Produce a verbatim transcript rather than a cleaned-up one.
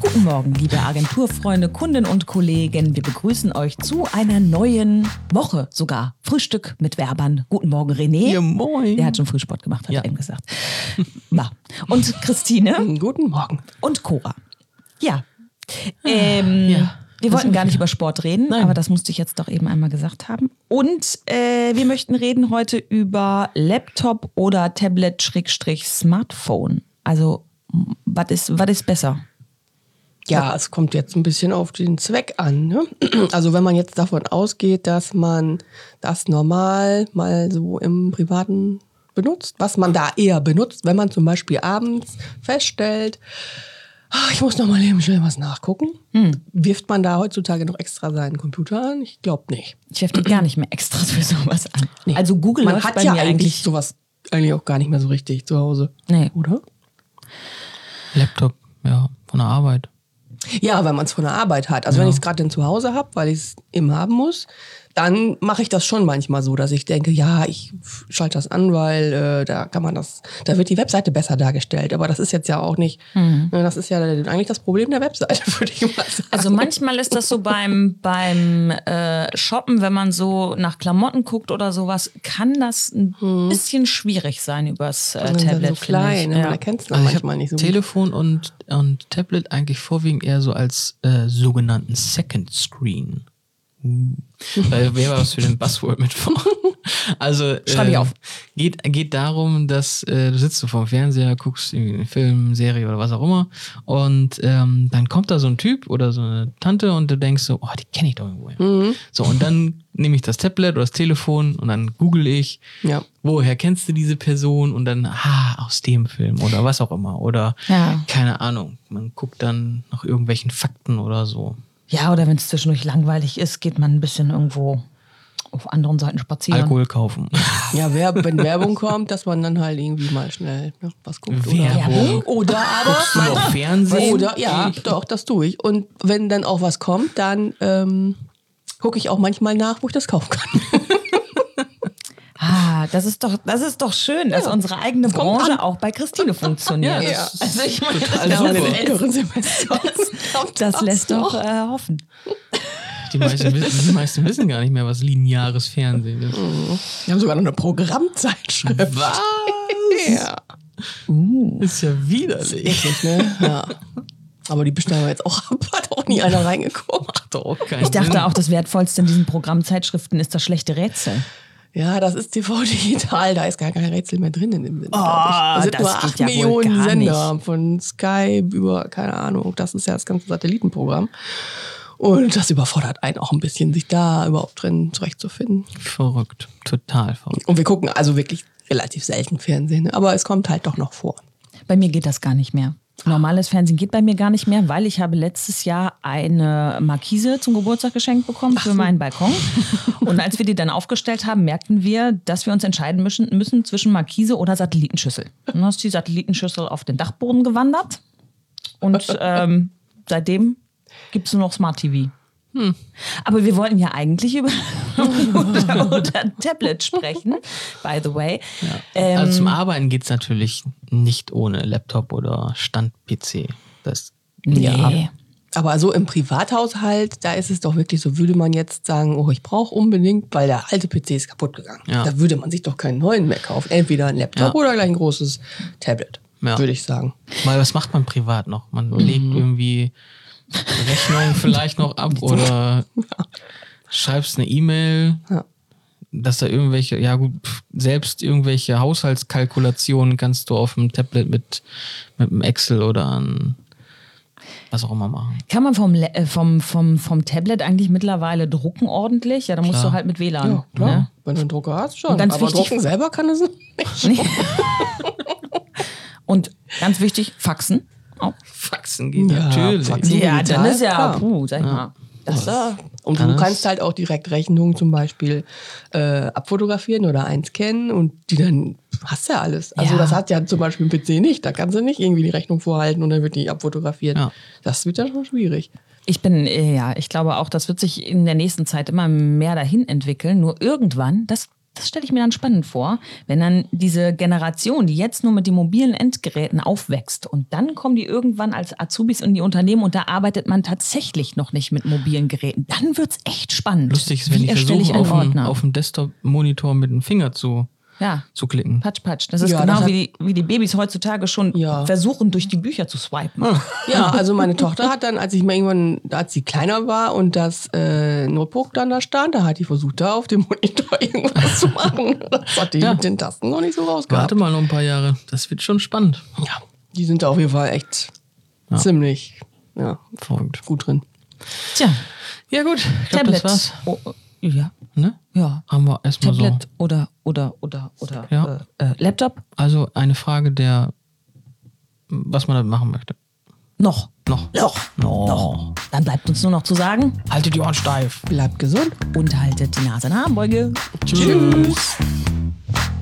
Guten Morgen, liebe Agenturfreunde, Kunden und Kollegen. Wir begrüßen euch zu einer neuen Woche sogar. Frühstück mit Werbern. Guten Morgen, René. Ja, moin. Der hat schon Frühsport gemacht, hat Ja. er eben gesagt. Ja. Und Christine. Guten Morgen. Und Cora. Ja. Ähm, Ja. Wir Das wollten sind gar nicht wir. über Sport reden, Nein. aber das musste ich jetzt doch eben einmal gesagt haben. Und äh, wir möchten reden heute über Laptop oder Tablet-Smartphone. Also, was ist, was ist besser? Ja, es kommt jetzt ein bisschen auf den Zweck an. Ne? Also wenn man jetzt davon ausgeht, dass man das normal mal so im Privaten benutzt, was man da eher benutzt, wenn man zum Beispiel abends feststellt, ah, ich muss noch mal eben schnell was nachgucken, hm. wirft man da heutzutage noch extra seinen Computer an? Ich glaube nicht. Ich werfe die gar nicht mehr extra für sowas an. Nee. Also Google man läuft hat bei ja mir eigentlich eigentlich... sowas eigentlich auch gar nicht mehr so richtig zu Hause. Nee. Oder? Laptop, ja, von der Arbeit. Ja, wenn man es von der Arbeit hat. Also Ja. wenn ich es gerade dann zu Hause habe, weil ich es immer haben muss, dann mache ich das schon manchmal so, dass ich denke, ja, ich schalte das an, weil äh, da kann man das, da wird die Webseite besser dargestellt. Aber das ist jetzt ja auch nicht, Mhm. ne, das ist ja eigentlich das Problem der Webseite, würde ich mal sagen. Also manchmal ist das so beim, beim äh, Shoppen, wenn man so nach Klamotten guckt oder sowas, kann das ein bisschen schwierig sein übers äh, Dann ist Tablet. ja so klein, finde ne? ich. Man Ja. erkennt es Also ich manchmal habe nicht so gut. Telefon und, und Tablet eigentlich vorwiegend eher so als äh, sogenannten Second Screen. Uh. Weil wäre was für den Buzzword mit vor. Also Schreib ich äh, auf. Geht, geht darum, dass äh, du sitzt so vorm Fernseher, guckst irgendwie einen Film, Serie oder was auch immer und ähm, dann kommt da so ein Typ oder so eine Tante und du denkst so, oh, die kenne ich doch irgendwo. Mhm. So, und dann nehme ich das Tablet oder das Telefon und dann google ich, Ja. woher kennst du diese Person und dann, ah, aus dem Film oder was auch immer oder Ja. keine Ahnung, man guckt dann nach irgendwelchen Fakten oder so. Ja, oder wenn es zwischendurch langweilig ist, geht man ein bisschen irgendwo auf anderen Seiten spazieren. Alkohol kaufen. Ja, wer, wenn Werbung kommt, dass man dann halt irgendwie mal schnell ne, was guckt. Werbung? Oder, oder aber... Guckst du noch Fernsehen? Oder, ja, doch, das tue ich. Und wenn dann auch was kommt, dann ähm, gucke ich auch manchmal nach, wo ich das kaufen kann. Ah, das ist doch, das ist doch schön, dass unsere eigene kommt Branche an. auch bei Christine funktioniert. Ja, ja. Also ich meine, Total das, Aber in den super. älteren Semestern kommt das lässt noch. doch äh, hoffen. Die meisten, wissen, die meisten wissen gar nicht mehr, was lineares Fernsehen ist. Wir haben sogar noch eine Programmzeitschrift. Was? Ja. Ist ja widerlich. Richtig, ne? Ja. Aber die bestellen wir jetzt auch ab. Hat auch nie einer reingeguckt. Macht doch auch keinen Ich dachte Sinn. auch, das Wertvollste in diesen Programmzeitschriften ist das schlechte Rätsel. Ja, das ist T V digital. Da ist gar kein Rätsel mehr drin in dem Sinne. Oh, glaub ich. Es sind das nur geht acht ja wohl Millionen gar Sender nicht. von Sky über, keine Ahnung. Das ist ja das ganze Satellitenprogramm. Und das überfordert einen auch ein bisschen, sich da überhaupt drin zurechtzufinden. Verrückt. Total verrückt. Und wir gucken also wirklich relativ selten Fernsehen. Ne? Aber es kommt halt doch noch vor. Bei mir geht das gar nicht mehr. Normales Fernsehen geht bei mir gar nicht mehr, weil ich habe letztes Jahr eine Markise zum Geburtstag geschenkt bekommen für meinen Balkon. Und als wir die dann aufgestellt haben, merkten wir, dass wir uns entscheiden müssen, müssen zwischen Markise oder Satellitenschüssel. Und dann ist die Satellitenschüssel auf den Dachboden gewandert. Und ähm, seitdem gibt es nur noch Smart T V. Hm. Aber wir wollten ja eigentlich über oder, oder Tablet sprechen, by the way. Ähm, Also zum Arbeiten geht es natürlich nicht ohne Laptop oder Stand-P C. Das nee. Ja. Aber so im Privathaushalt, da ist es doch wirklich so, würde man jetzt sagen, oh, ich brauche unbedingt, weil der alte P C ist kaputt gegangen. Ja. Da würde man sich doch keinen neuen mehr kaufen. Entweder ein Laptop Ja. oder gleich ein großes Tablet, Ja. würde ich sagen. Weil was macht man privat noch? Man legt irgendwie Rechnungen vielleicht noch ab oder schreibst eine E-Mail, Ja. dass da irgendwelche, ja gut, pf, selbst irgendwelche Haushaltskalkulationen kannst du auf dem Tablet mit, mit einem Excel oder ein was auch immer machen. Kann man vom, Le- äh, vom, vom, vom Tablet eigentlich mittlerweile drucken ordentlich? Ja, da musst Klar. du halt mit W L A N. Ja, klar. Ne? Wenn du einen Drucker hast, schon. Und ganz Aber wichtig- drucken selber kann es nicht. Und ganz wichtig, Faxen. Oh. Faxen geht Ja, natürlich. Faxen. Ja, dann digital, ist ja, klar. puh, sag ich mal. Das, Ja. Und du Alles. kannst halt auch direkt Rechnungen zum Beispiel äh, abfotografieren oder einscannen und die dann hast du ja alles. Also Ja. das hat ja zum Beispiel ein P C nicht. Da kannst du nicht irgendwie die Rechnung vorhalten und dann wird die abfotografiert. Ja. Das wird dann schon schwierig. Ich bin, äh, ja, ich glaube auch, das wird sich in der nächsten Zeit immer mehr dahin entwickeln. Nur irgendwann, das, das stelle ich mir dann spannend vor, wenn dann diese Generation, die jetzt nur mit den mobilen Endgeräten aufwächst und dann kommen die irgendwann als Azubis in die Unternehmen und da arbeitet man tatsächlich noch nicht mit mobilen Geräten. Dann wird's echt spannend. Lustig ist, wenn Wie die erstelle ich versuchen, einen auf dem, Ordner? auf dem Desktop-Monitor mit dem Finger zu, Ja. zu klicken. Patsch, patsch. Das ist Ja, genau das hat- wie, die, wie die Babys heutzutage schon Ja. versuchen, durch die Bücher zu swipen. Ja, also meine Tochter hat dann, als ich mal irgendwann, als sie kleiner war und das äh, Notebook dann da stand, da hat die versucht, da auf dem Monitor irgendwas zu machen. Das hat die Ja. mit den Tasten noch nicht so rausgehabt. Warte mal noch ein paar Jahre. Das wird schon spannend. Ja, die sind da auf jeden Fall echt ziemlich ja, Verrückt. gut drin. Tja, Ja gut, ich glaube, das Tablet. war's. Oh, oh, ja, Ne? ja. Haben wir erstmal so. Tablet oder, oder, oder, oder Ja. äh, äh, Laptop? Also eine Frage der, was man damit machen möchte. Noch. Noch. Noch. Noch. Dann bleibt uns nur noch zu sagen, Haltet die Ohren steif. Bleibt gesund. und haltet die Nase in der Armbeuge. Tschüss.